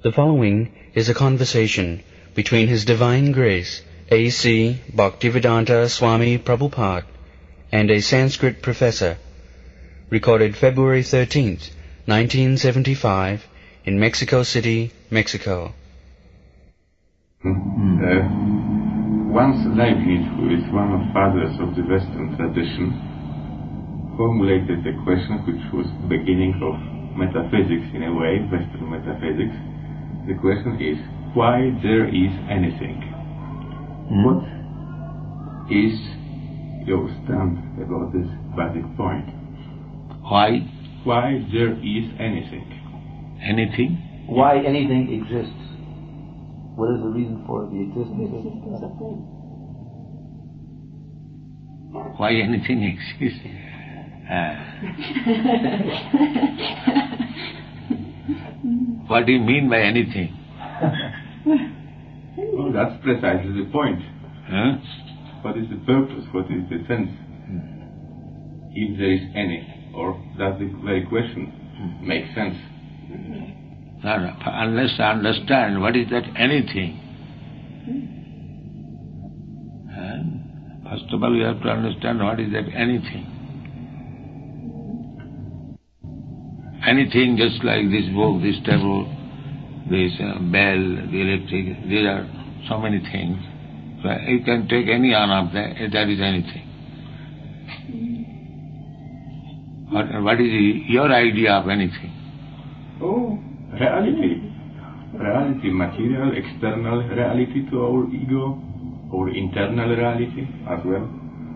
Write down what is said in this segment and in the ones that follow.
The following is a conversation between His Divine Grace A.C. Bhaktivedanta Swami Prabhupada and a Sanskrit professor, recorded February 13th, 1975, in Mexico City, Mexico. Once Leibniz, who is one of fathers of the Western tradition, formulated a question which was the beginning of metaphysics in a way, Western metaphysics. The question is, why there is anything? What is your stand about this basic point? Why? Why there is anything? Anything? Why anything exists? What is the reason for the existence of a thing? Why anything exists? What do you mean by anything? Well, that's precisely the point. Huh? What is the purpose? What is the sense? If there is any, or does the very question make sense? No, unless I understand what is that anything. And first of all, you have to understand what is that anything. Anything just like this book, this table, this bell, the electric, these are so many things. So you can take any one of them, that is anything. What is your idea of anything? Oh, reality. Reality, material, external reality to our ego, or internal reality as well.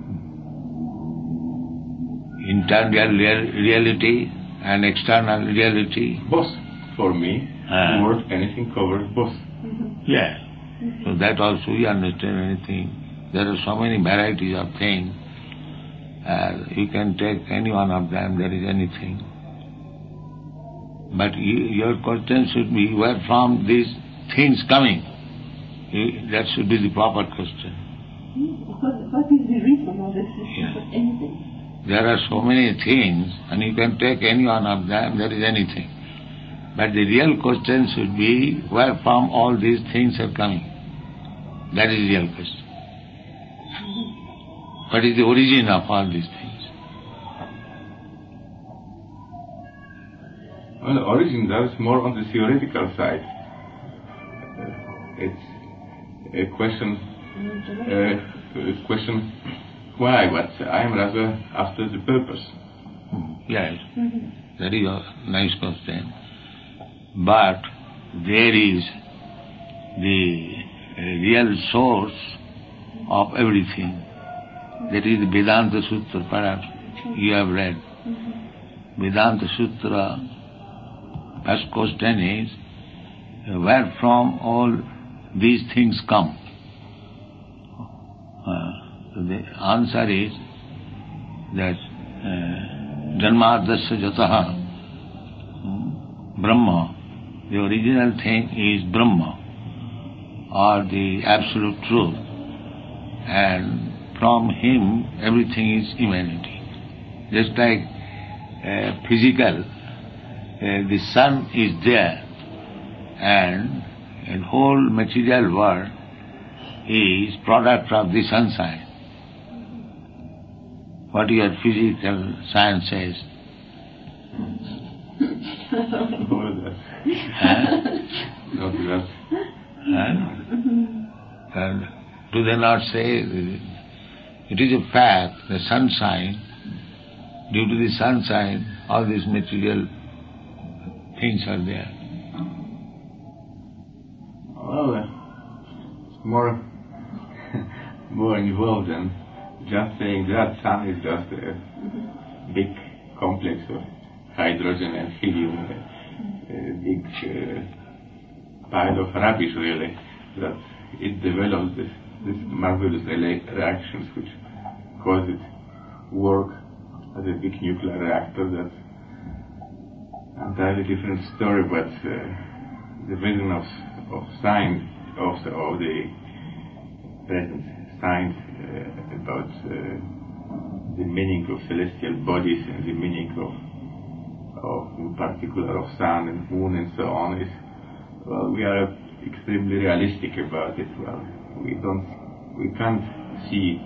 Internal reality and external reality. Both, for me. The word anything covers both. Yeah. So that also you understand anything. There are so many varieties of things. You can take any one of them, there is anything. But your question should be, where from these things coming? That should be the proper question. What is the reason of this anything? There are so many things, and you can take any one of them, there is anything. But the real question should be, where from all these things are coming? That is the real question. What is the origin of all these things? Well, the origin that is more on the theoretical side. It's a question why, but I am rather after the purpose. Yes, that is a nice question. But there is the real source of everything. That is the Vedanta Sutra, perhaps you have read. Vedanta Sutra, first question is, where from all these things come? The answer is that Janmadasya Jataha Brahma, the original thing is Brahma, or the absolute truth, and from him everything is humanity. Just like physical, the sun is there, and the whole material world is product of the sunshine. What your physical science says? Do they not say, it is a fact, the sunshine, due to the sunshine, all these material things are there. Well, it's more involved than just saying that sun is just a big complex of hydrogen and helium, a big pile of rubbish really, that it develops this marvelous reactions which cause it work as a big nuclear reactor. That's entirely different story, but the vision of science, of the present science about the meaning of celestial bodies and the meaning of in particular of sun and moon and so on is Well, we are extremely realistic about it. Well, we can't see,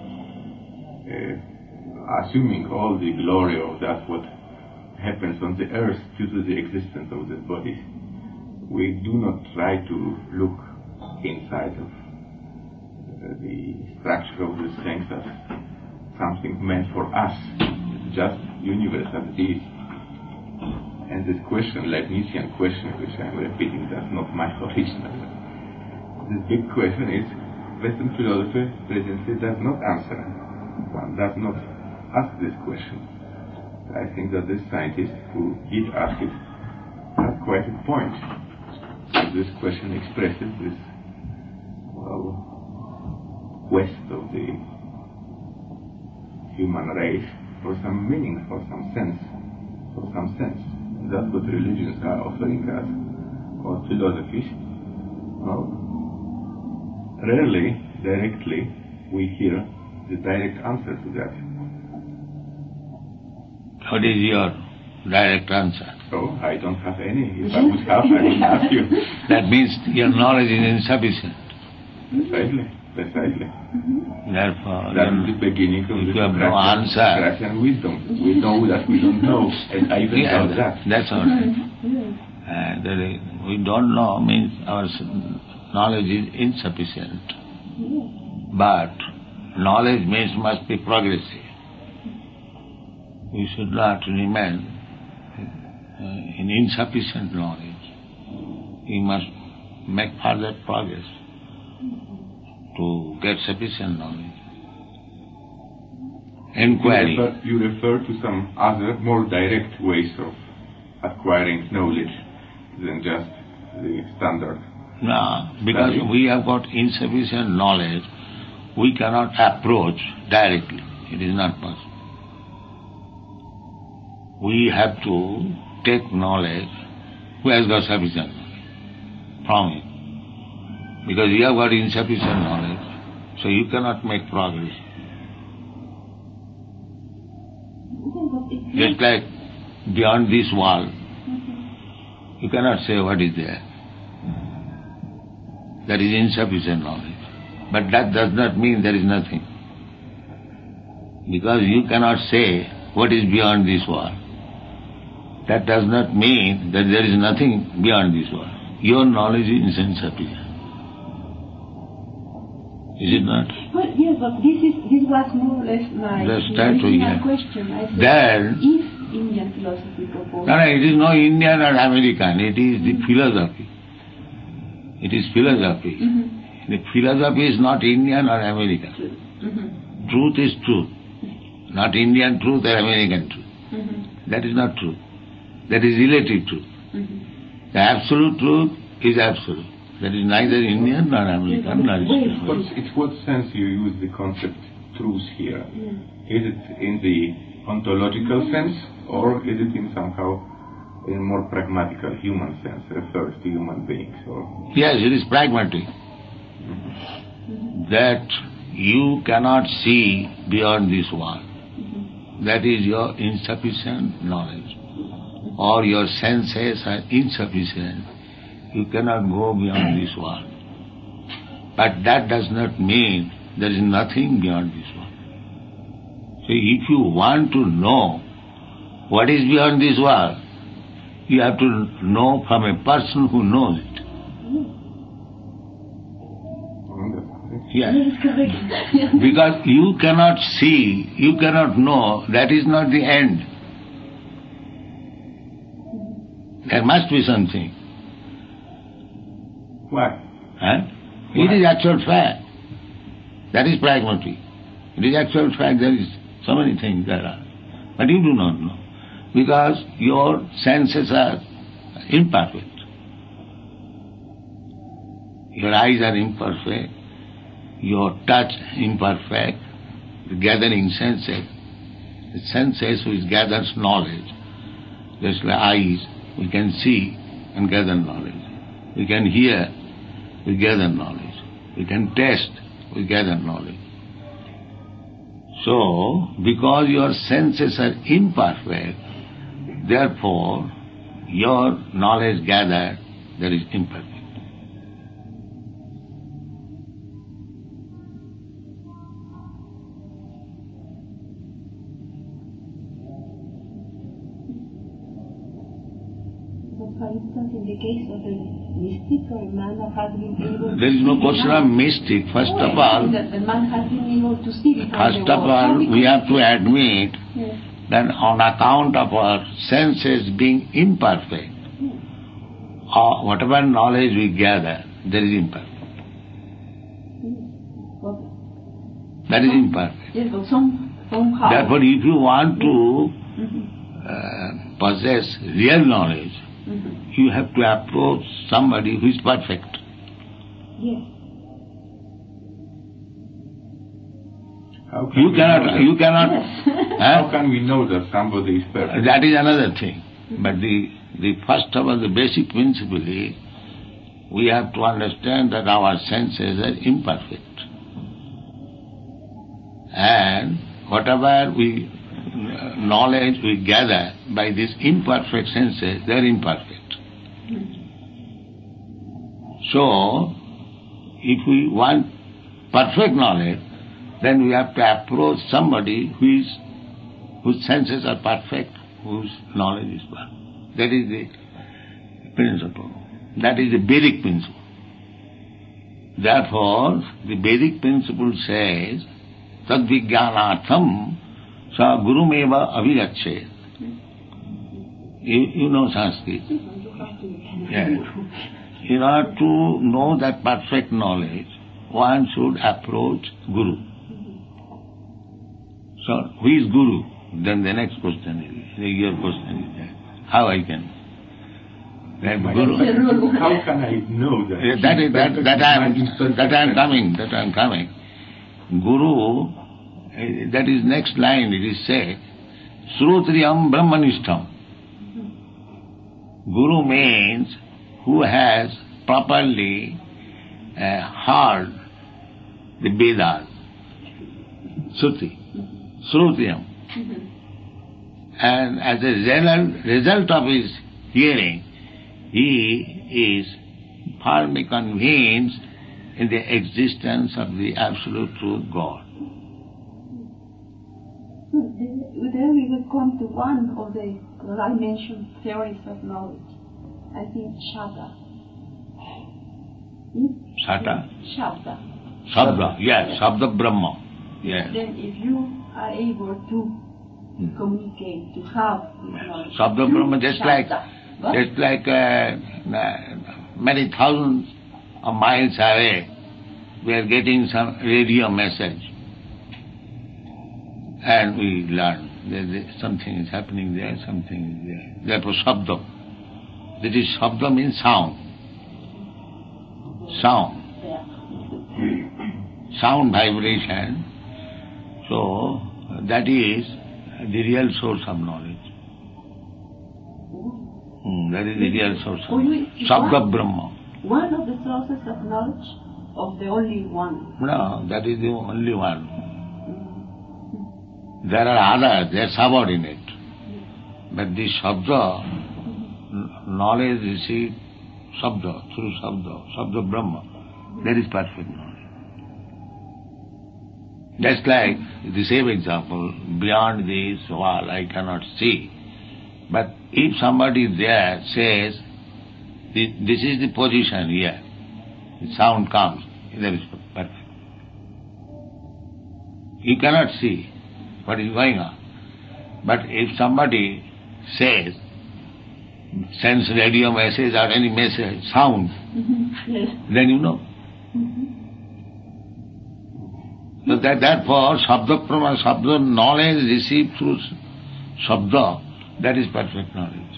assuming all the glory of that what happens on the earth due to the existence of these bodies. We do not try to look inside of the structure of these things as something meant for us, just universe as it is. And this question, Leibnizian question, which I'm repeating, that's not my original. This big question is, Western philosophy presently does not answer. One does not ask this question. I think that this scientist who did ask it has quite a point. This question expresses this, quest of the human race for some meaning, for some sense. That's what religions are offering us, or philosophies. Rarely, directly, we hear the direct answer to that. What is your direct answer? Oh, I don't have any. If I would have, I would ask you. That means your knowledge is insufficient. Precisely. Therefore, that's the beginning of you have no answer. And wisdom. We know that we don't know, and I even know that. That's all right. We don't know means our knowledge is insufficient. But knowledge means must be progressive. We should not remain in insufficient knowledge. We must make further progress to get sufficient knowledge. Inquiry. You refer to some other, more direct ways of acquiring knowledge than just the standard. No, because we have got insufficient knowledge, we cannot approach directly. It is not possible. We have to take knowledge who has got sufficient knowledge from him. Because you have got insufficient knowledge, so you cannot make progress. Just like beyond this wall, you cannot say what is there. That is insufficient knowledge. But that does not mean there is nothing. Because you cannot say what is beyond this wall. That does not mean that there is nothing beyond this wall. Your knowledge is insufficient. Is it not? Well, yes, but this was more or less my original question. I said, if Indian philosophy proposes... No, it is not Indian or American. It is the philosophy. It is philosophy. Mm-hmm. The philosophy is not Indian or American. Mm-hmm. Truth is truth. Not Indian truth or American truth. Mm-hmm. That is not truth. That is relative truth. Mm-hmm. The absolute truth is absolute. That is neither Indian nor American nor Islamic. In what sense you use the concept truth here? Is it in the ontological sense, or is it in somehow in more pragmatical human sense, refers to human beings? Or? Yes, it is pragmatic. That you cannot see beyond this wall. That is your insufficient knowledge. Or your senses are insufficient. You cannot go beyond this wall. But that does not mean there is nothing beyond this wall. So if you want to know what is beyond this wall, you have to know from a person who knows it. Yes. Because you cannot see, you cannot know, that is not the end. There must be something. Why? It is actual fact. That is pragmatic. It is actual fact. There is so many things there are. But you do not know. Because your senses are imperfect. Your eyes are imperfect. Your touch imperfect. The gathering senses. The senses which gathers knowledge. Just like eyes, we can see and gather knowledge. We can hear, we gather knowledge. We can taste, we gather knowledge. So, because your senses are imperfect, therefore, your knowledge gathered, that is imperfect. for instance, in the case of a mystic or a man that has been able there is no question of mystic. First of all, the man has been able to see it. First of all, we have to admit that on account of our senses being imperfect, whatever knowledge we gather, that is imperfect. That is imperfect. Yes, but somehow. Therefore, if you want to possess real knowledge, you have to approach somebody who is perfect. Yes. You cannot. Yes. How can we know that somebody is perfect? That is another thing. But the first of all, the basic principle is, we have to understand that our senses are imperfect. And whatever knowledge we gather by these imperfect senses, they are imperfect. So, if we want perfect knowledge, then we have to approach somebody whose senses are perfect, whose knowledge is perfect. That is the principle. That is the Vedic principle. Therefore, the Vedic principle says, Tadvijnanatham sa gurumeva avigachet. You know Sanskrit. Yes. In order to know that perfect knowledge, one should approach Guru. So, who is Guru? Then the next question is, your question is that, how I can? Guru. How can I know that? That I am coming. Guru, that is next line, it is said, Srotriyam Brahmanishtam. Guru means who has properly heard the Vedas, Shruti, Srotriyam. And as a result of his hearing, he is firmly convinced in the existence of the absolute truth God. Then we will come to one of the mentioned theories of knowledge. I think Shabda. Sata? Shabda. Shabda, yes, Shabda Brahma. Yes. Then if you are able to communicate, to have this knowledge. Shabda Brahma, just like many thousands of miles away, we are getting some radio message. And we learn that something is happening there, something is there. Therefore, Shabda. That is, Shabda means sound. Sound. Sound vibration. So, that is the real source of knowledge. That is the real source of knowledge. Shabda Brahma. One of the sources of knowledge, of the only one? No, that is the only one. There are others, they are subordinate. But the Shabda, knowledge received Shabda, through Shabda Brahma, that is perfect knowledge. Just like the same example, beyond this wall I cannot see. But if somebody there says, this is the position here, the sound comes, that is perfect. You cannot see what is going on. But if somebody says, sends radio message or any message, sound, Yes. then you know. So therefore, Shabda knowledge received through Shabda, that is perfect knowledge.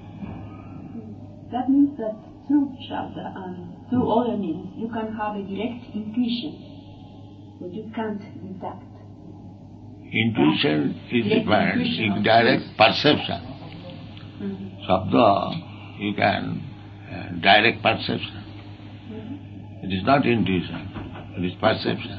That means that through Shabda and through other means, you can have a direct intuition, but you can't detect. Intuition is different, direct perception. Shabda, you can direct perception. It is not intuition, it is perception.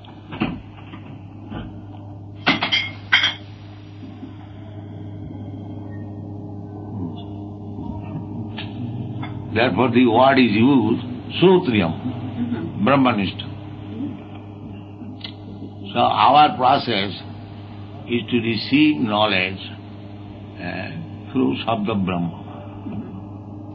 Therefore the word is used, Srotriyam, Brahmanishta. So our process is to receive knowledge through Shabda Brahma.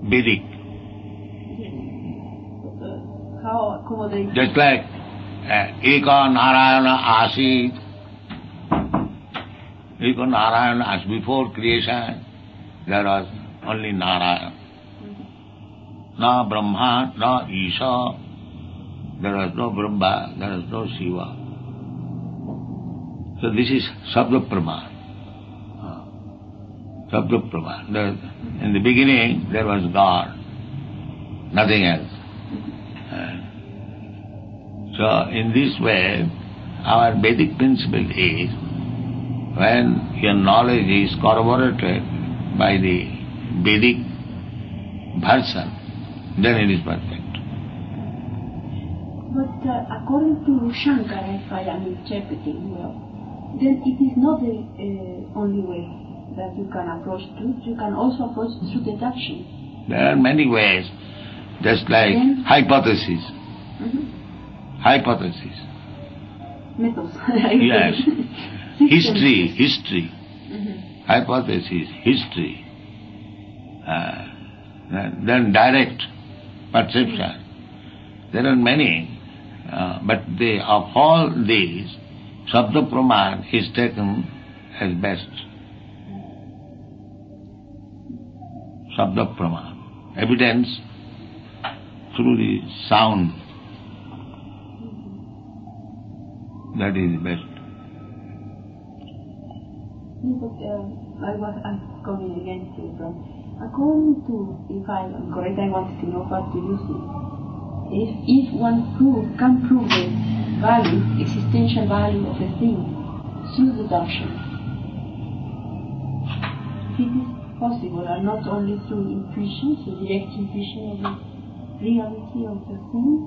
Vedic. Yes. But, how accommodate? Just like Eka Narayana Asit. Eka Narayana Asit. Before creation, there was only Narayana. Na Brahma, na Isha. There was no Brahma, there was no Shiva. So this is Sabda Praman. Sabda Praman. In the beginning, there was God, nothing else. So in this way, our Vedic principle is, when your knowledge is corroborated by the Vedic version, then it is perfect. But according to Shankara, if I am interpreting well, then it is not the only way that you can approach truth. You can also approach through deduction. There are many ways, just like hypothesis. Hypothesis. Methods. Yes. History. Hypothesis, history. Then direct perception. There are many, but of all these, Sabda Praman is taken as best. Sabda Praman. Evidence through the sound. That is best. I was coming again to from. According to, if I am correct, I wanted to know what do you think? If one can prove the value, existential value of a thing through deduction, if it is possible, and not only through intuition, so direct intuition of the reality of the thing.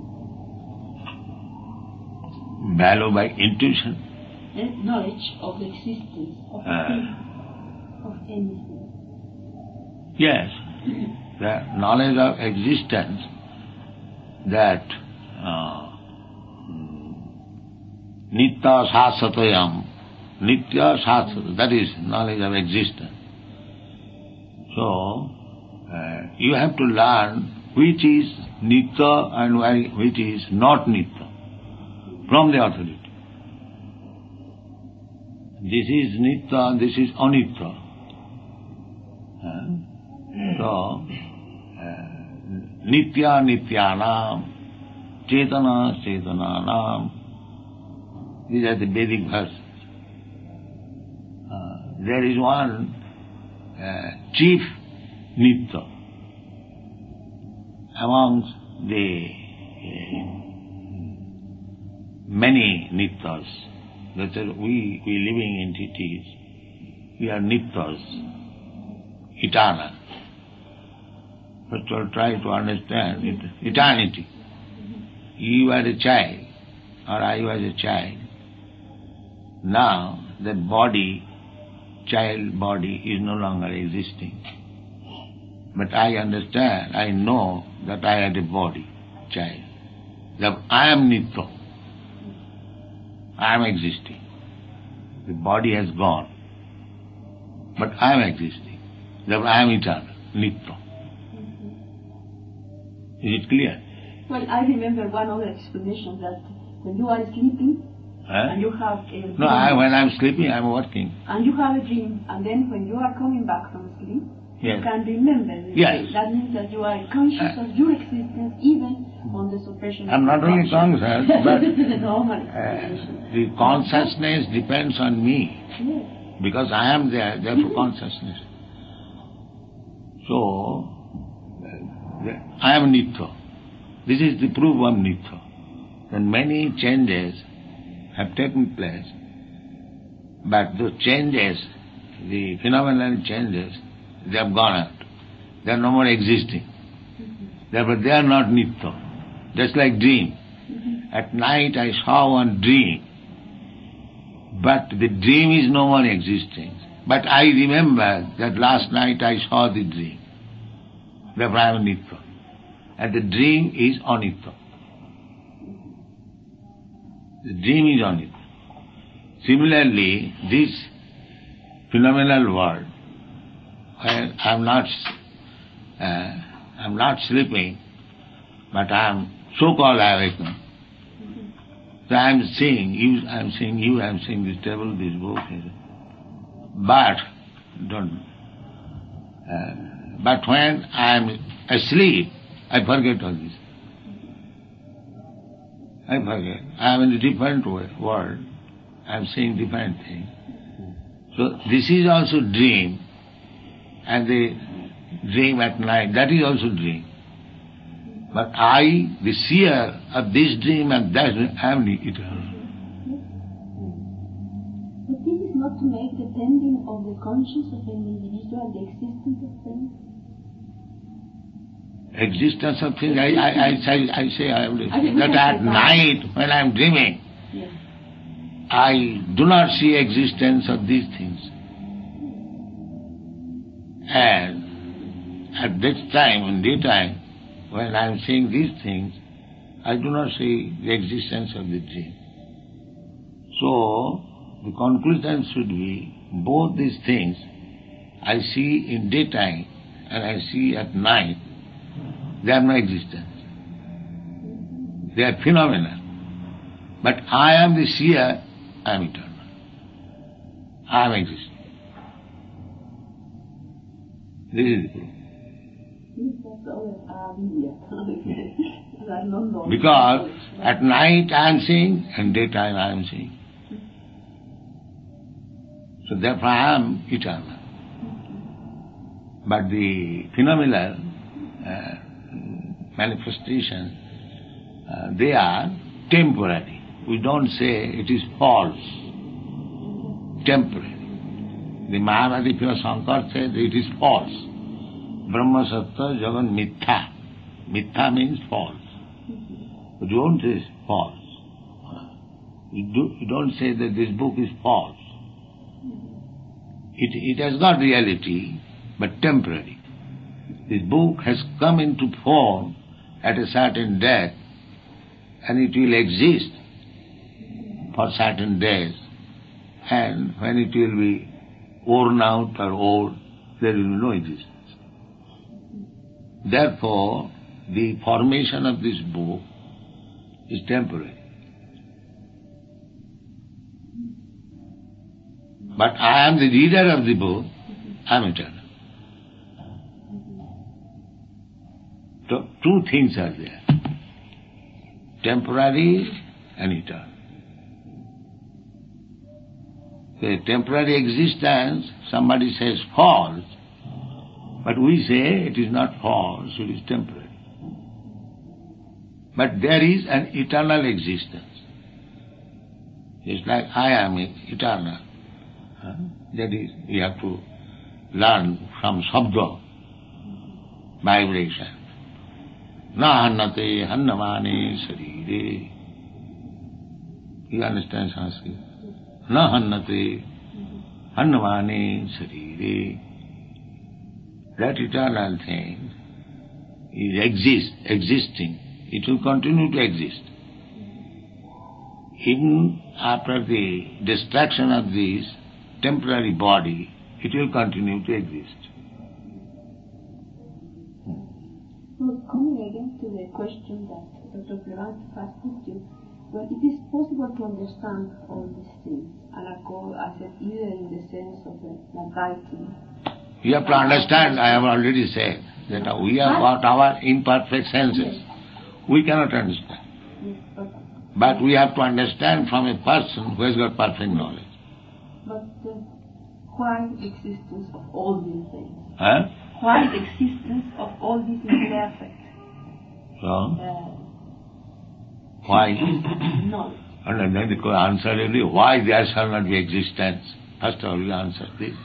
Value by intuition. Knowledge of the existence of a thing, of anything. Yes, the knowledge of existence, that Nitya Sasatayam, Nitya Sasatayam, that is knowledge of existence. So, you have to learn which is Nitya and which is not Nitya from the authority. This is Nitya, this is Anitya. So, Nitya Nityanam, Chetana Chetananam, these are the Vedic verses. There is one chief Nitya amongst the many Nityas. That is, we living entities, we are Nityas, eternal. But to try to understand eternity. You are a child, or I was a child. Now that body, child body, is no longer existing. But I understand, I know that I had a body, child. That I am Nitya. I am existing. The body has gone. But I am existing. Therefore I am eternal, Nitya. Is it clear? Well, I remember one other explanation that when you are sleeping and you have a dream. No, when I am sleeping, I am working. And you have a dream, and then when you are coming back from sleep, yes, you can remember the yes, dream. That means that you are conscious of your existence even on the suppression I am not only conscious, but the normal explanation. The consciousness depends on me. Yes. Because I am there, therefore consciousness. So, I am Nitya. This is the proof of Nitya. Then many changes have taken place, but those changes, the phenomenal changes, they have gone out. They are no more existing. Therefore they are not Nitya. Just like dream. At night I saw one dream, but the dream is no more existing. But I remember that last night I saw the dream. Therefore I am Nitya. And the dream is Anitya. The dream is Anitya. Similarly, this phenomenal world, where I I'm not sleeping, but I'm so-called awakened. So I'm seeing you, I'm seeing this table, this book. But but when I'm asleep, I forget all this. I forget. I'm in a different world. I'm seeing different things. So this is also dream, and the dream at night, that is also dream. But I, the seer of this dream and that dream, I am the eternal. But this is not to make depending on the conscience of an individual the existence of things? Existence of things, I say that at night when I am dreaming, Yes. I do not see existence of these things. And at this time, in daytime, when I am seeing these things, I do not see the existence of the dream. So, the conclusion should be, both these things I see in daytime and I see at night, they have no existence. They are phenomena. But I am the seer, I am eternal. I am existing. This is the proof. Because at night I am seeing and daytime I am seeing. So therefore I am eternal. But the phenomenal manifestations, they are temporary. We don't say it is false. Temporary. The Mahavadi Shankar said it is false. Brahma Sattva Jagan Mithya. Mithya means false. But you don't say false. You don't say that this book is false. It has got reality, but temporary. This book has come into form at a certain date, and it will exist for certain days. And when it will be worn out or old, there will be no existence. Therefore, the formation of this book is temporary. But I am the reader of the book, I am eternal. So, two things are there, temporary and eternal. The temporary existence, somebody says false, but we say it is not false, it is temporary. But there is an eternal existence. It's like I am eternal. That is, we have to learn from Sabda, vibration. Na hannate hannamane sarire. You understand Sanskrit? Na hannate hannamane sarire. That eternal thing is existing. It will continue to exist. Even after the destruction of this temporary body, it will continue to exist. Well, coming again to the question that Dr. Clemente has put you, well, it is possible to understand all these things, and I said, either in the sense of the writing. You have to understand, I have already said, that we have got our imperfect senses. Yes. We cannot understand. Yes, But we have to understand from a person who has got perfect knowledge. but why the existence of all these things? Huh? Why the existence of all these imperfect So, why? knowledge? And then the answer is, why there shall not be existence? First of all, you answer this.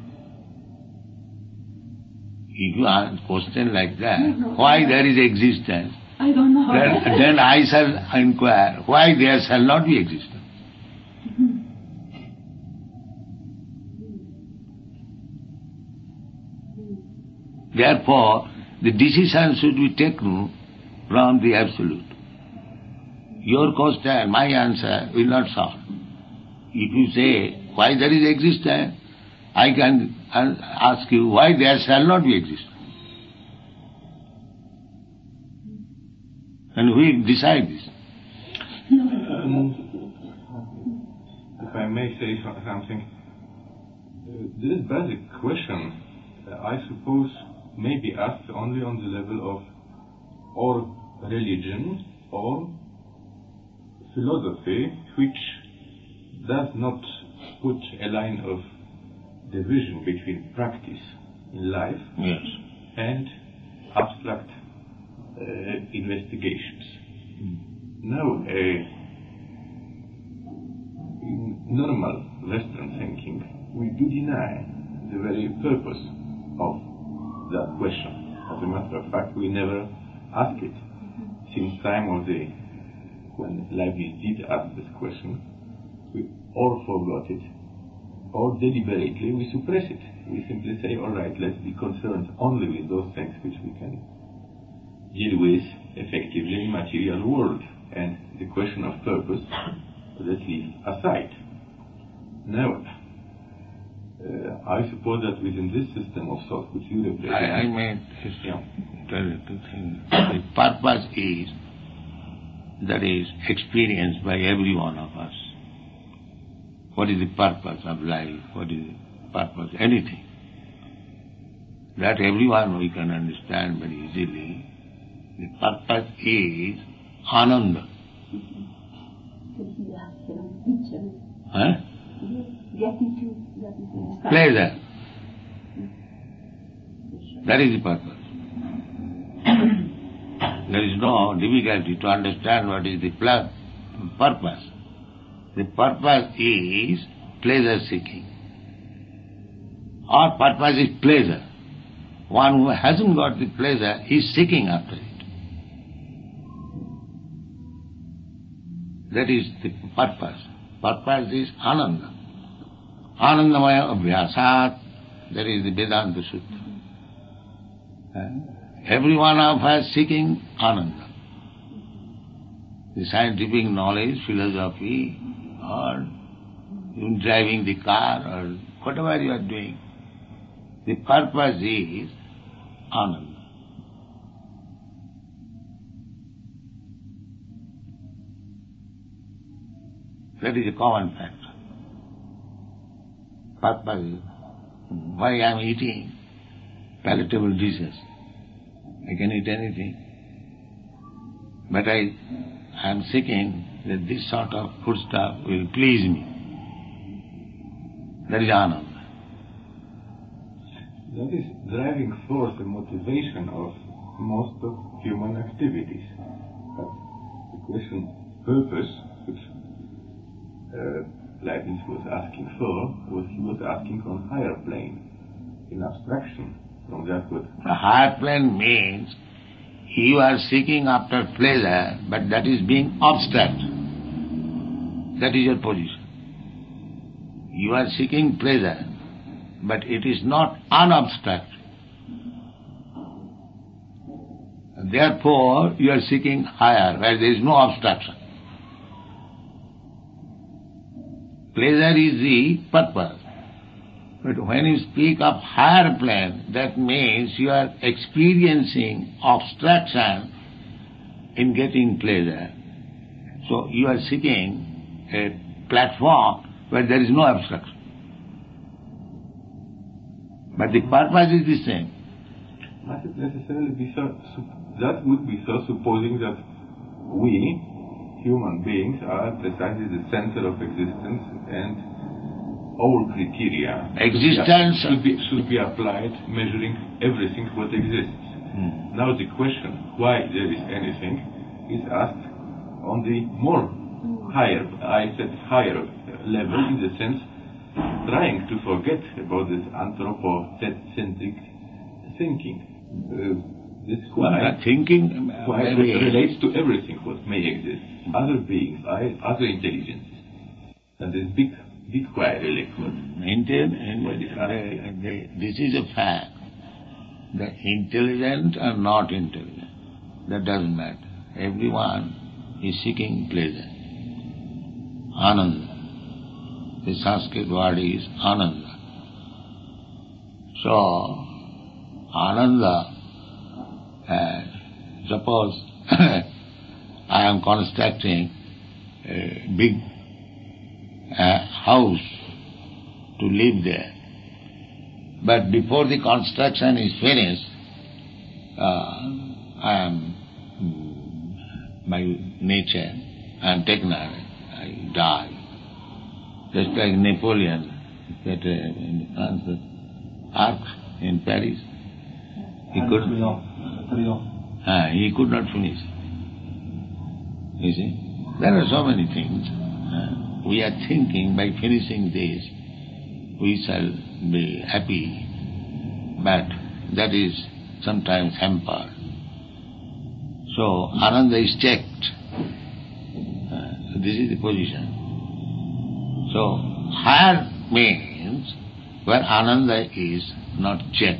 If you ask a question like that, why there is existence, I don't know. then I shall inquire, why there shall not be existence? Therefore, the decision should be taken from the Absolute. Your question, my answer will not solve. If you say, why there is existence, I can ask you, why there shall not be existence? And we decide this. If I may say something, this basic question, I suppose, may be asked only on the level of or religion or philosophy, which does not put a line of division between practice in life and abstract investigations. Now, in normal Western thinking, we do deny the very purpose of that question. As a matter of fact, we never ask it. Since time of the when Leibniz did ask this question, we all forgot it, or deliberately we suppress it. We simply say, all right, let's be concerned only with those things which we can deal with effectively in material world, and the question of purpose, let's leave aside. Now, I suppose that within this system of thought which you represent, I may tell you two things. The purpose is, that is experienced by every one of us. What is the purpose of life? What is the purpose? Anything. That everyone we can understand very easily. The purpose is Ananda. Huh? Pleasure. That is the purpose. There is no difficulty to understand what is the purpose. The purpose is pleasure seeking. Our purpose is pleasure. One who hasn't got the pleasure is seeking after it. That is the purpose. Purpose is Ananda. Anandamaya Abhyasat, that is the Vedanta Sutta. Every one of us seeking Ananda. The scientific knowledge, philosophy, or even driving the car, or whatever you are doing, the purpose is Ananda. That is a common factor. Purpose is why I am eating palatable dishes. I can eat anything. But I am seeking that this sort of food stuff will please me. That is Ananda. That is driving force and motivation of most of human activities. But the question purpose, which Leibniz was asking for, he was asking on higher plane, in abstraction. From that word. The higher plane means you are seeking after pleasure, but that is being abstract. That is your position. You are seeking pleasure, but it is not unabstract. Therefore, you are seeking higher, where there is no abstraction. Pleasure is the purpose. But when you speak of higher plane, that means you are experiencing abstraction in getting pleasure. So you are seeking a platform where there is no abstraction. But the purpose is the same. Must it necessarily be so? That would be so, supposing that we, human beings, are precisely the center of existence, and all criteria should be applied, measuring everything what exists. Now the question why there is anything is asked on the more higher, I said higher level, in the sense trying to forget about this anthropocentric thinking. This why thinking it relates to everything what may exist, other beings, other intelligences, and this big query this is a fact. The intelligent or not intelligent, that doesn't matter. Everyone is seeking pleasure. Ananda. The Sanskrit word is Ananda. So, Ananda, suppose am constructing a big house to live there. But before the construction is finished, I am, by nature, I am taken away, I die. Just like Napoleon, that in France, the Arc in Paris, he could not finish. You see? There are so many things. We are thinking by finishing this, we shall be happy, but that is sometimes hampered. So, Ananda is checked. This is the position. So, higher means where Ananda is not checked.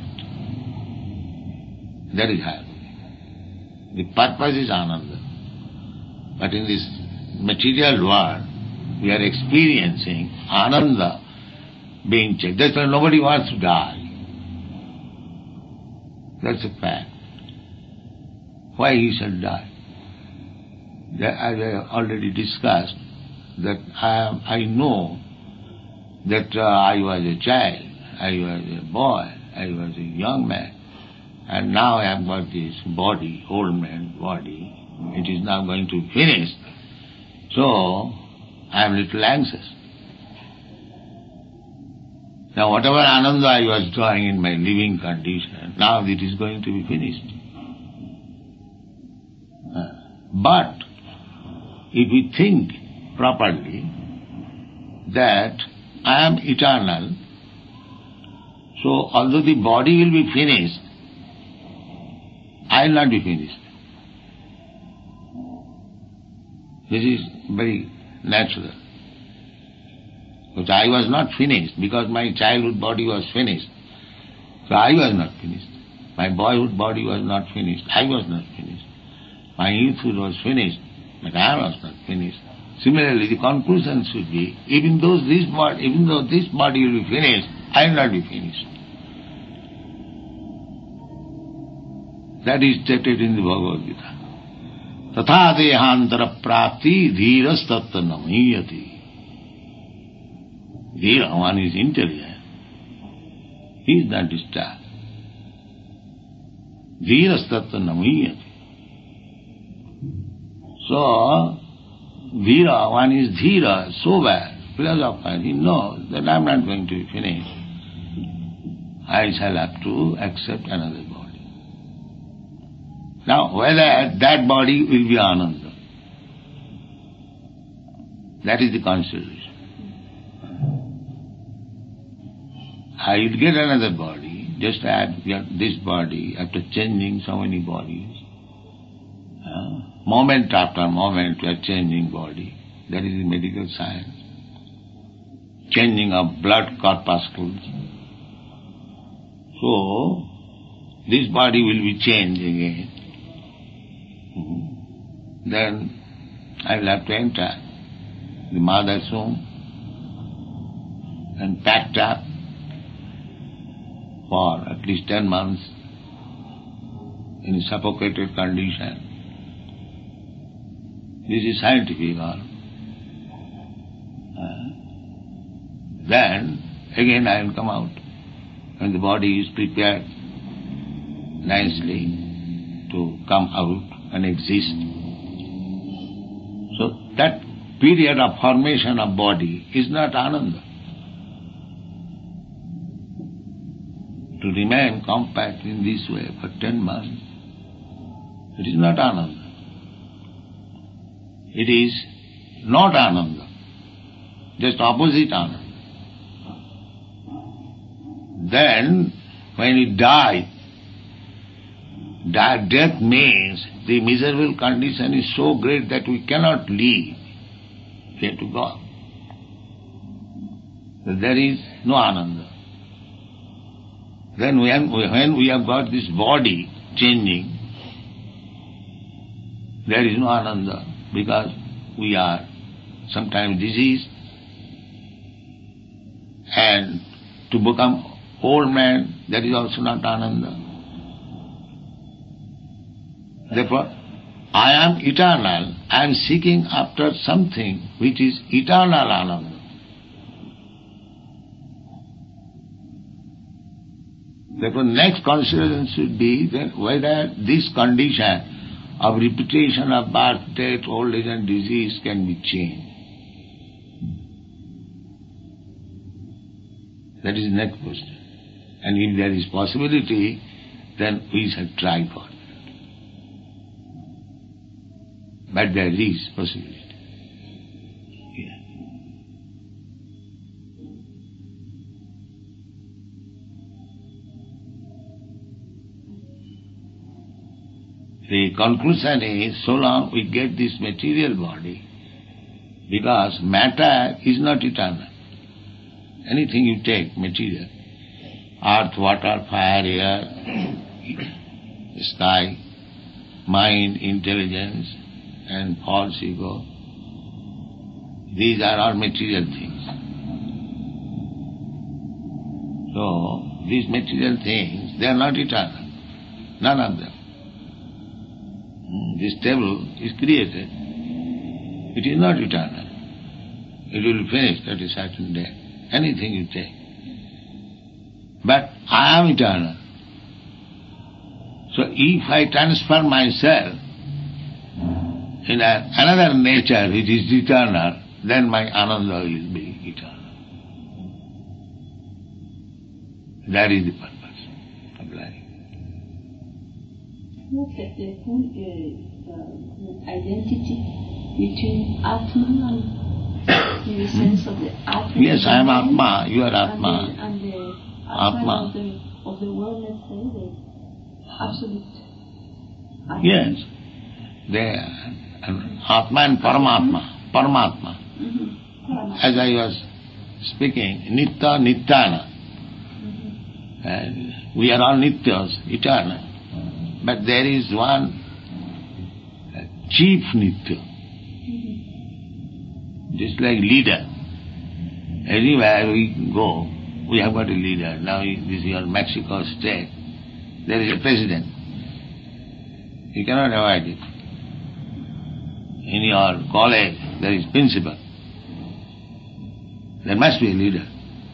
That is higher. The purpose is Ananda. But in this material world, we are experiencing Ananda being checked. That's why nobody wants to die. That's a fact. Why he shall die? As I already discussed, that I know that I was a child, I was a boy, I was a young man, and now I have got this body, old man body. It is now going to finish. So, I am a little anxious. Now, whatever Ananda I was drawing in my living condition, now it is going to be finished. But, if we think properly that I am eternal, so although the body will be finished, I will not be finished. This is very natural. But I was not finished because my childhood body was finished. So I was not finished. My boyhood body was not finished. I was not finished. My youthhood was finished, but I was not finished. Similarly, the conclusion should be, even though this body will be finished, I will not be finished. That is stated in the Bhagavad Gita. Tatha dehantara prapti dhiras tatta namiyati. Dhira, one is intelligent. He is not disturbed. Dhiras tatta namiyati. So, Dhira, one is Dhira, sober, philosopher, he knows that I am not going to be finished. I shall have to accept another body. Now, whether that body will be Ananda, that is the consideration. I will get another body, just as this body, after changing so many bodies. Moment after moment we are changing body. That is the medical science. Changing of blood corpuscles. So, this body will be changed again. Then I will have to enter the mother's womb and packed up for at least 10 months in a suffocated condition. This is scientific. Then, again I will come out when the body is prepared nicely to come out and exist. So, that period of formation of body is not Ananda. To remain compact in this way for 10 months, it is not Ananda. It is not Ananda, just opposite Ananda. Then, when you die, death means the miserable condition is so great that we cannot live. We have to go. There is no Ananda. Then when we have got this body changing, there is no Ananda. Because we are sometimes diseased, and to become old man, that is also not Ananda. Therefore, I am eternal, I am seeking after something which is eternal Ananda. Therefore, next consideration should be that whether this condition of repetition of birth, death, old age and disease can be changed. That is the next question. And if there is possibility, then we shall try for it. But there is possibility. Yeah. The conclusion is, so long we get this material body, because matter is not eternal. Anything you take, material, earth, water, fire, air, sky, mind, intelligence, and false ego, these are all material things. So, these material things, they are not eternal. None of them. This table is created. It is not eternal. It will finish at a certain day. Anything you take. But I am eternal. So if I transfer myself in another nature which is eternal, then my Ananda will be eternal. That is the purpose of life. Look at the full identity between Atman and in the sense of the Atman. Yes, I am Atma, you are Atma. And the Atma. of the world, let's say, the absolute Atman. Yes. They Atma and Paramatma. Paramatma. Mm-hmm. As I was speaking, Nitya, Nityana. Mm-hmm. And we are all Nityas, eternal. But there is one chief Nitya. Mm-hmm. Just like leader. Anywhere we go, we have got a leader. Now this is your Mexico state. There is a president. You cannot avoid it. In your college, there is principal. There must be a leader.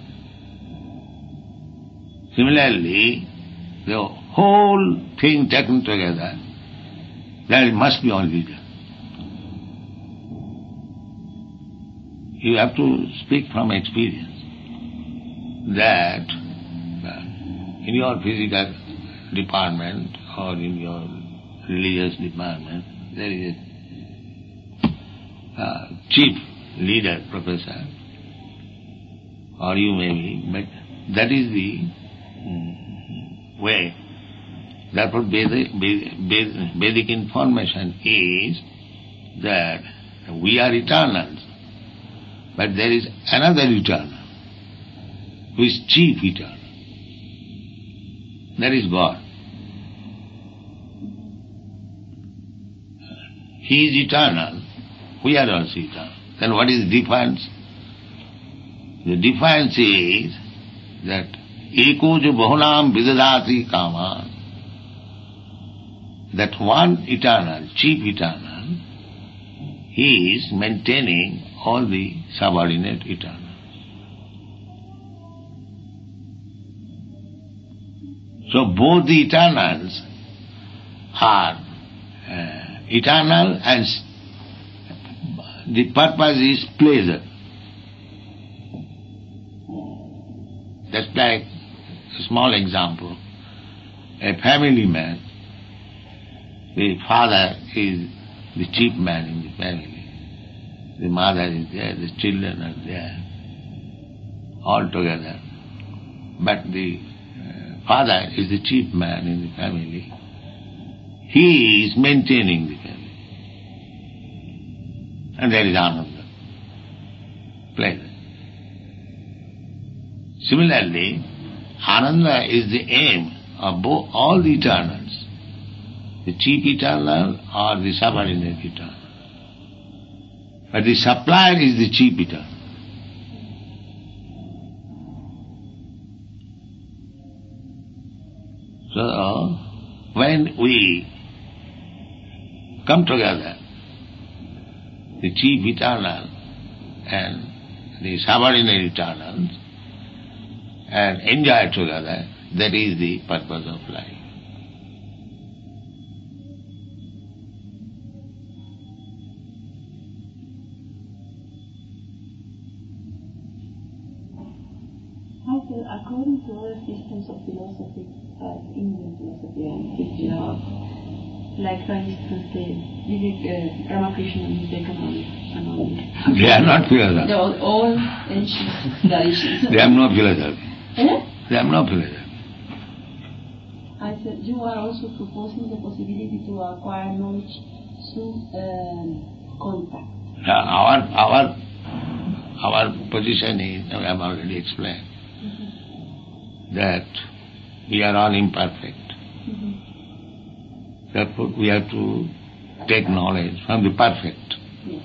Similarly, the whole thing taken together, there must be one leader. You have to speak from experience that in your physical department or in your religious department, there is a chief leader, professor, or you may be, but that is the way. Therefore, Vedic information is that we are eternals, but there is another eternal, who is chief eternal. That is God. He is eternal, we are also eternal. Then what is the difference? The difference is that eko jo bahunam vidadati kama, that one eternal, chief eternal, he is maintaining all the subordinate eternals. So both the eternals are eternal, and the purpose is pleasure. That's like a small example. A family man, the father is the chief man in the family. The mother is there, the children are there, all together. But the father is the chief man in the family. He is maintaining the family. And there is Ananda, pleasure. Similarly, Ananda is the aim of all the eternals, the chief eternal or the subordinate eternal. But the supplier is the chief eternal. So, when we come together, the chief eternal and the subordinate eternals, and enjoy together. That is the purpose of life. According to other systems of philosophy, Indian philosophy and Christian, like for instance, Ramakrishna and Vivekananda, They are not philosophers. they are all ancient traditions. They have no philosophy. Eh? They have no philosophy. I said you are also proposing the possibility to acquire knowledge through contact. Our position is, I have already explained, that we are all imperfect. Therefore, we have to take knowledge from the perfect. Yes.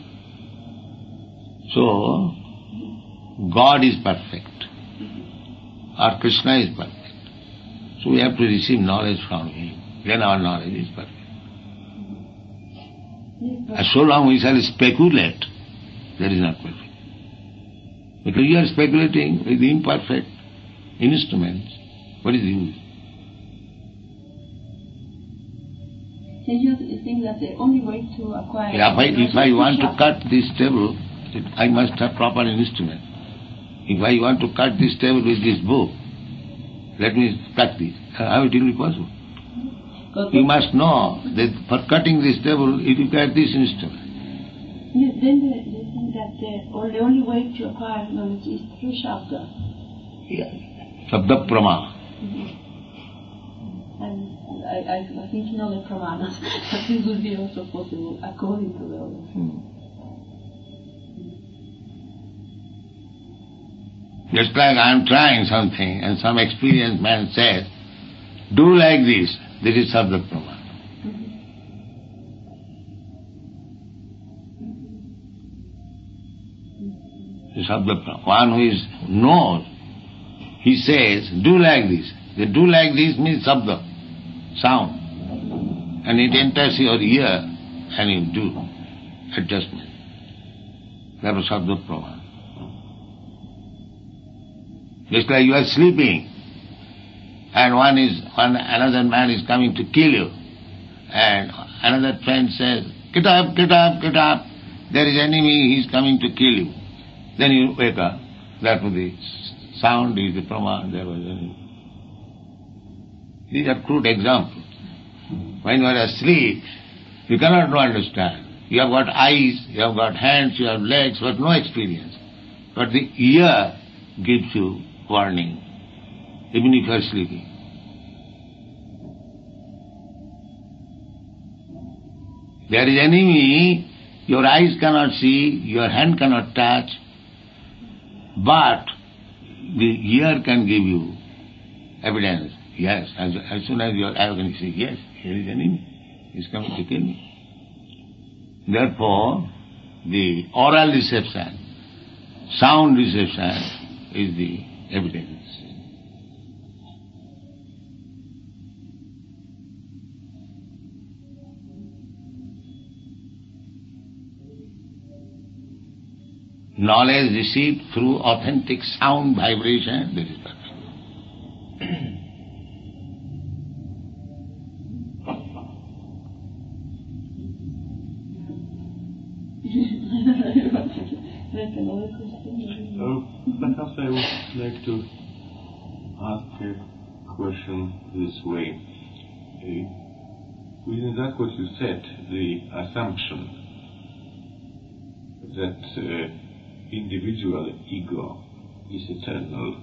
So, God is perfect, or Krishna is perfect. So we have to receive knowledge from Him. Then our knowledge is perfect. And so long we shall speculate, that is not perfect. Because you are speculating with imperfect instruments, what is the use? So you think that the only way to acquire... If I want to cut this table, I must have proper instrument. If I want to cut this table with this bow, let me cut this. How it will be possible? You must know that for cutting this table, it requires this instrument. Then they think that the only way to acquire knowledge is through Shabda. Sabda Prama. And I was thinking of the Pramanas, that this would be also possible according to the others. Just like I am trying something and some experienced man says, do like this is Sabda Prama. Sabda Prama. One who knows, he says, do like this. The do like this means Sabda, sound. And it enters your ear and you do adjustment. That was Sabda Prama. Just like you are sleeping and another man is coming to kill you and another friend says, get up, get up, get up, there is enemy, he is coming to kill you. Then you wake up. That was the sound is the Prama, there was enemy. These are crude examples. When you are asleep, you cannot understand. You have got eyes, you have got hands, you have legs, but no experience. But the ear gives you warning, even if you are sleeping. There is enemy, your eyes cannot see, your hand cannot touch, but the ear can give you evidence. Yes, as soon as your eye can see, yes, here is enemy, he is coming to kill me. Therefore, the oral reception, sound reception is the evidence. Knowledge received through authentic sound vibration, this is perfect. Perhaps I would like to ask a question this way. Within that what you said, the assumption that individual ego is eternal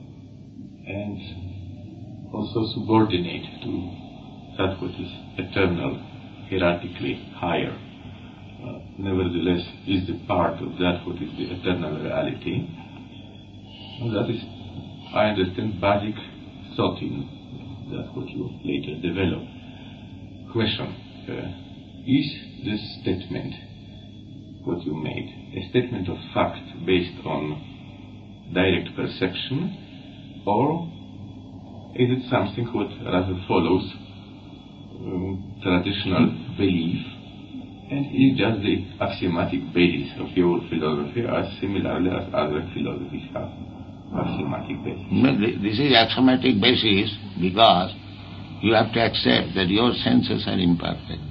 and also subordinate to that what is eternal, hierarchically higher, nevertheless is the part of that what is the eternal reality. And that is, I understand, basic thought in that what you later develop. Question, is this statement what you made a statement of fact based on direct perception, or is it something what rather follows traditional belief and is just the axiomatic basis of your philosophy, as similarly as other philosophies have axiomatic basis. No, this is axiomatic basis because you have to accept that your senses are imperfect.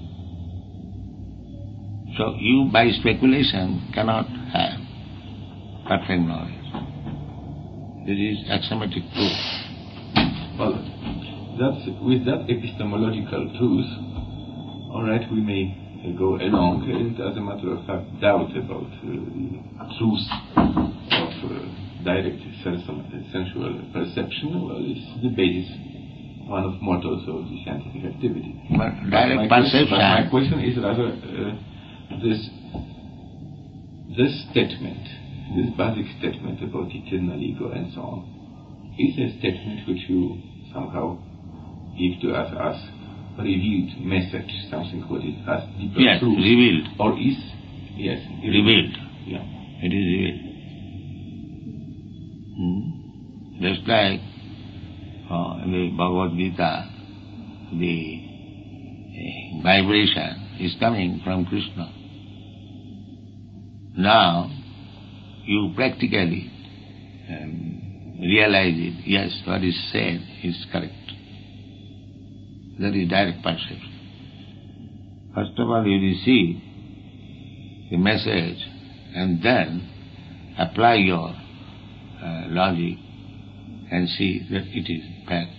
So you, by speculation, cannot have perfect knowledge. This is axiomatic truth. Well, with that epistemological truth, all right, we may go along, and as a matter of fact, doubt about the truth of direct sensual perception, well, it's the basis, one of mottos of the scientific activity. But direct perception... My question is rather this statement, this basic statement about eternal ego and so on, is a statement which you somehow give to us as revealed message, something what it has deeper Yes, truth, revealed. or is Revealed. Yeah. It is revealed. Just like in the Bhagavad Gita, the vibration is coming from Krishna. Now, you practically realize it, yes, what is said is correct. That is direct perception. First of all, you receive the message and then apply your logic and see that it is fact.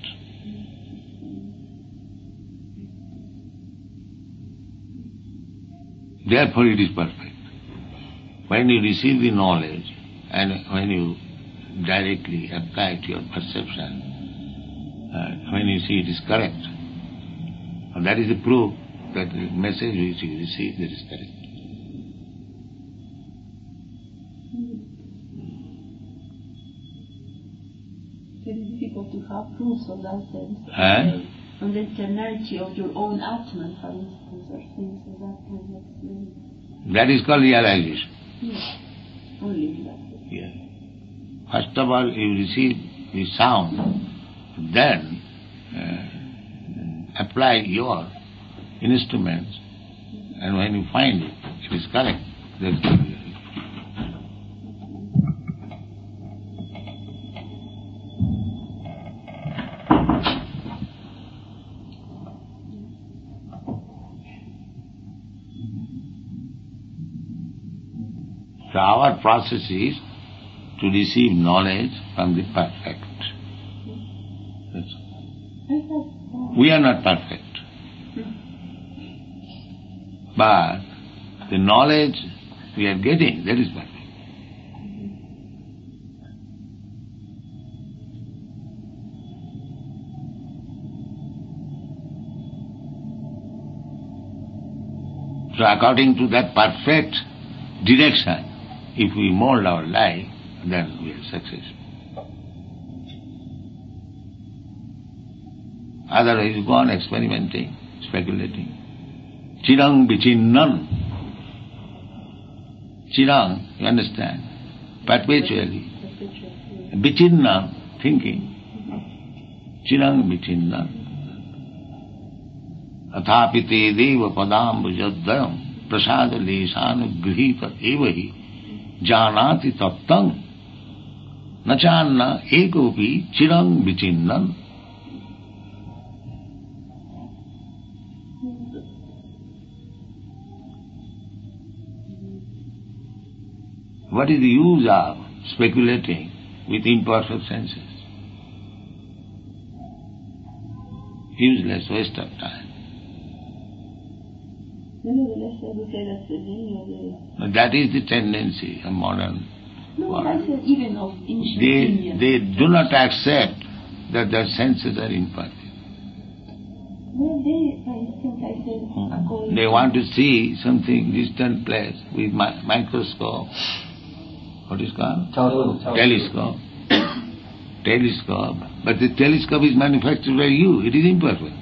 Therefore it is perfect. When you receive the knowledge and when you directly apply it to your perception, when you see it is correct, and that is the proof that the message which you receive that is correct. Very difficult to have proofs of that sense. On the eternality of your own Atman, for instance, or things of that kind of thing. That is called realization. Yes, only that. Yes. First of all, you receive the sound, then apply your instruments, and when you find it is correct, then so our process is to receive knowledge from the perfect. That's all. We are not perfect. But the knowledge we are getting, that is perfect. So according to that perfect direction, if we mold our life, then we are successful. Otherwise you go on experimenting, speculating. Chirang vichinnan. Chirang, you understand, perpetually. Vichinnan, thinking. Chirang vichinnan. Athapite deva padambujadayam prasada lesanu grihita evahi janati tattam nachanna ekopi chirang vichinnan. What is the use of speculating with imperfect senses? Useless, waste of time. Nevertheless, I would say that's the meaning of the... That is the tendency of modern world. I said even of ancient India. They do not accept that their senses are imperfect. Well, for instance, I said, according They want to see something distant place with microscope. What is called? Telescope. Telescope. But the telescope is manufactured by you. It is imperfect.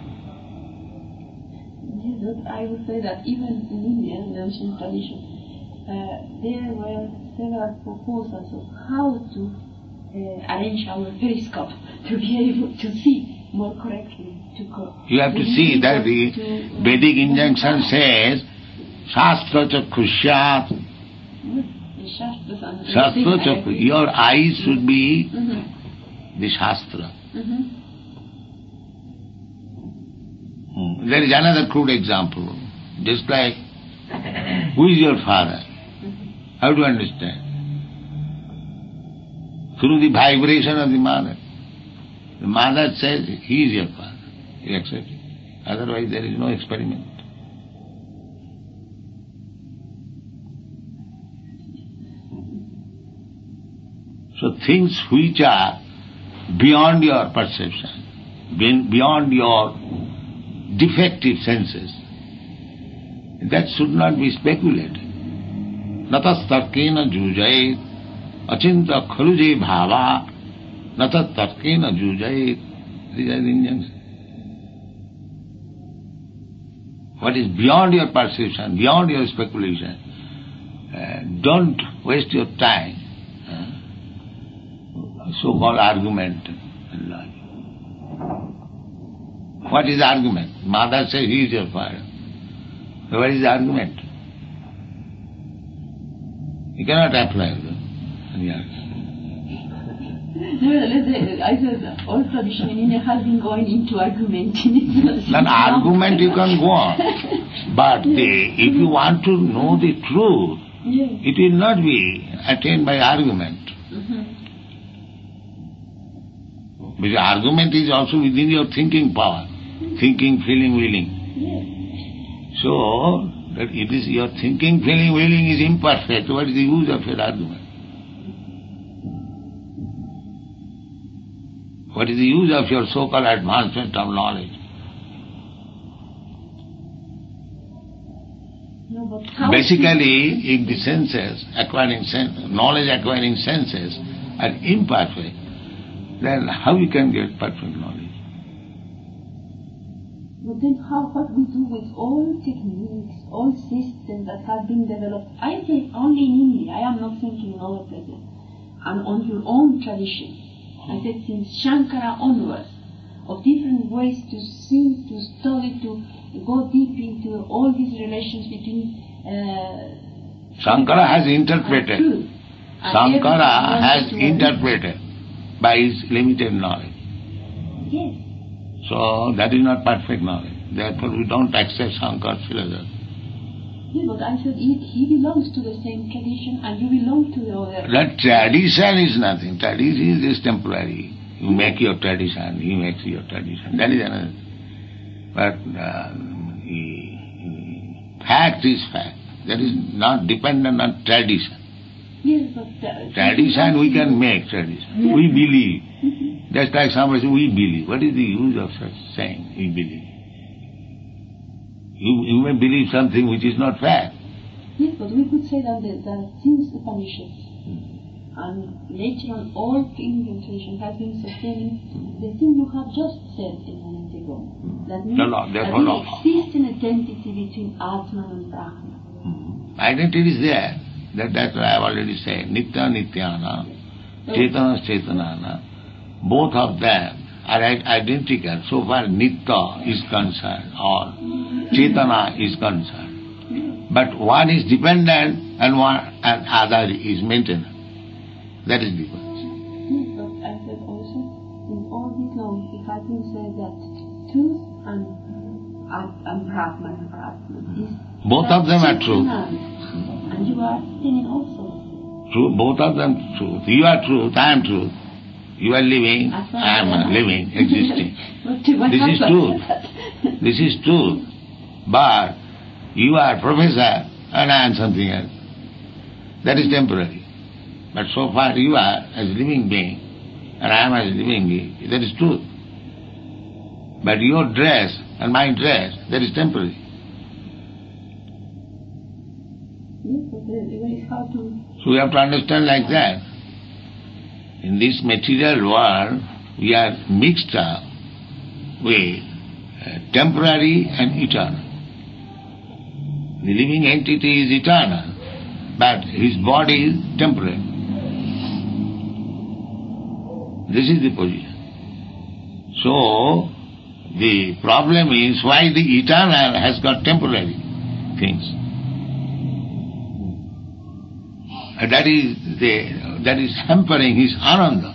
Yes, but I would say that even in India, in the ancient tradition, there were several proposals of how to arrange our periscope to be able to see more correctly. You have to see that the Vedic injunction says Shastra chakshusyat. Shastra chakru. Your eyes should be the Shastra. There is another crude example. Just like, who is your father? How to understand? Through the vibration of the mother. The mother says, he is your father. You accept it. Otherwise there is no experiment. So things which are beyond your perception, beyond your defective senses, that should not be speculated. Natas tarkena jujayet, achinta khaluje bhava, natas tarkena jujayet. These are the injunctions. What is beyond your perception, beyond your speculation, don't waste your time. So-called argument and logic. What is argument? Mother says he is your father. So what is the argument? You cannot apply any argument. Nevertheless, I said all tradition in India has been going into argument. An argument you can go on. But if you want to know the truth, it will not be attained by argument. Because argument is also within your thinking power. Thinking, feeling, willing. So, that it is your thinking, feeling, willing is imperfect. What is the use of your argument? What is the use of your so-called advancement of knowledge? Basically, if the senses, knowledge acquiring senses are imperfect, then how you can get perfect knowledge? But then what we do with all techniques, all systems that have been developed, I think only in India, I am not thinking in other places, and on your own tradition. I said since Shankara onwards, of different ways to see, to study, to go deep into all these relations between Shankara has interpreted. Shankara has interpreted by his limited knowledge. Yes. So that is not perfect knowledge. Therefore we don't accept Shankara's philosophy. Yes, but I said he belongs to the same tradition and you belong to the other. That tradition is nothing. Tradition is temporary. You make your tradition, he makes your tradition. That is another. But fact is fact. That is not dependent on tradition. Yes, but tradition we can make tradition. Yes. We believe. Just like somebody says, we believe. What is the use of such saying, we believe? You may believe something which is not fact. Yes, but we could say that since the Upanishads and later on all Indian tradition has been sustaining the thing you have just said a moment ago. That means there exists an identity between Atman and Brahman. Identity is there. That's what I have already said. Nitya Nityana, Chetana Chetanana, both of them are identical so far Nitya is concerned or Chetana is concerned. But one is dependent and other is maintenance. That is difference. Yes, but I said also, in all this long, if I can say that truth and Brahman is... Both of them are truth. And you are sinning also. True, both of them truth. You are truth, I am truth. You are living, I am living, existing. This is truth. This is truth. But you are professor and I am something else. That is temporary. But so far you are as living being and I am as living being. That is truth. But your dress and my dress, that is temporary. So we have to understand like that. In this material world, we are mixed up with temporary and eternal. The living entity is eternal, but his body is temporary. This is the position. So, the problem is why the eternal has got temporary things. that is hampering his ananda.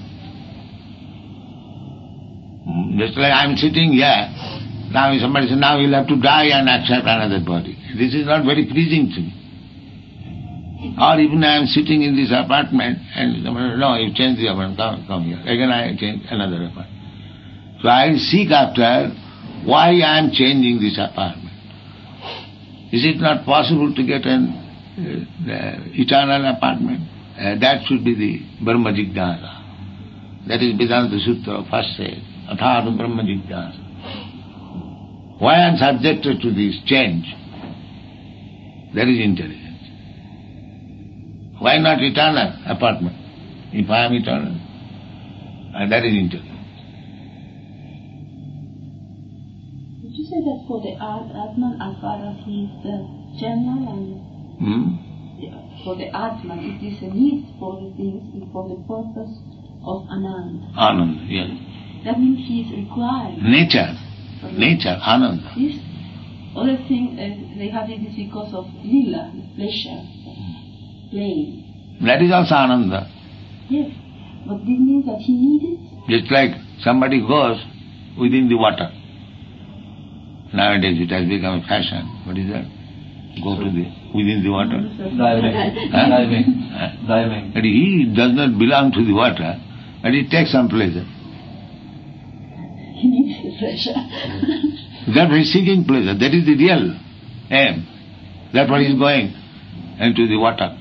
Just like I am sitting here, now somebody says, now you'll have to die and accept another body. This is not very pleasing to me. Or even I am sitting in this apartment and somebody says, no, you change the apartment, come here. Again I change another apartment. So I seek after why I am changing this apartment. Is it not possible to get an eternal apartment? That should be the Brahma Jignasa. That is Vedanta Sutra first says, Athātu Brahma Jignasa. Why I am subjected to this change? That is intelligence. Why not eternal apartment? If I am eternal, that is intelligence. Would you say that for the Atman, as far as he is general and for the Atman, it is a need for the things for the purpose of Ananda? Ananda, yes. That means he is required. Nature, Ananda. This other thing, they have it is because of lila, pleasure, playing. That is also Ananda. Yes, but this means that he needed. Just like somebody goes within the water. Nowadays it has become a fashion. What is that? Go to within the water. Diving. But he does not belong to the water, but he takes some pleasure. He needs the pleasure. That is seeking pleasure. That is the real aim. That's why he is going into the water.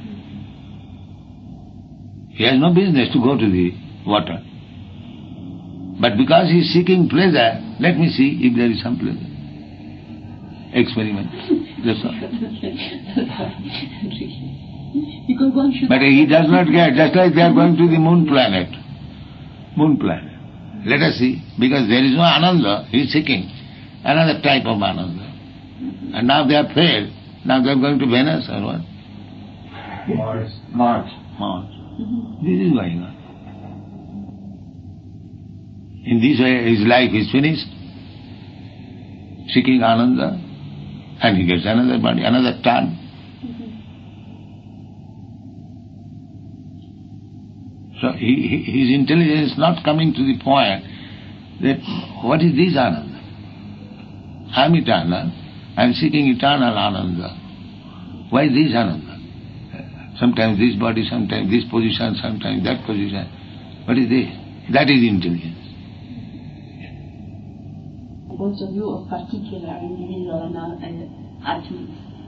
He has no business to go to the water. But because he is seeking pleasure, let me see if there is some pleasure. Experiment. That's all. Because one should. But he does not get, just like they are going to the moon planet. Moon planet. Let us see, because there is no Ananda, he is seeking another type of Ananda. And now they have failed. Now they are going to Venus or what? Mars. This is going on. In this way his life is finished, seeking Ananda, and he gets another body, another turn. So his intelligence is not coming to the point that what is this Ananda? I am eternal, I am seeking eternal Ananda. Why this Ananda? Sometimes this body, sometimes this position, sometimes that position. What is this? That is intelligence. The point of view of particular individual and Atman,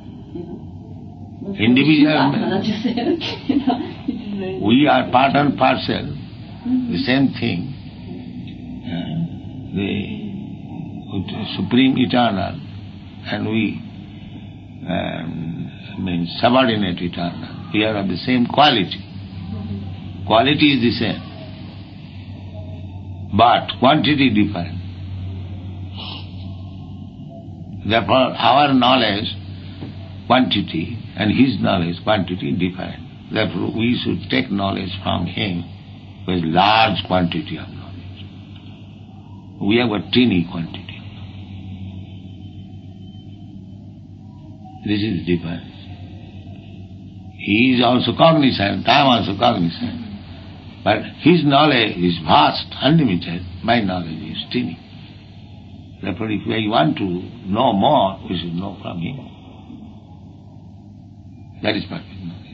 Individual, it is we are part and parcel, the same thing. The Supreme Eternal, and we subordinate Eternal. We are of the same quality. Quality is the same, but quantity different. Therefore, our knowledge, quantity, and his knowledge, quantity, different. Therefore, we should take knowledge from him with large quantity of knowledge. We have a teeny quantity. This is the difference. He is also cognizant, I am also cognizant. But his knowledge is vast, unlimited. My knowledge is teeny. Therefore, if we want to know more, we should know from him. That is perfect knowledge.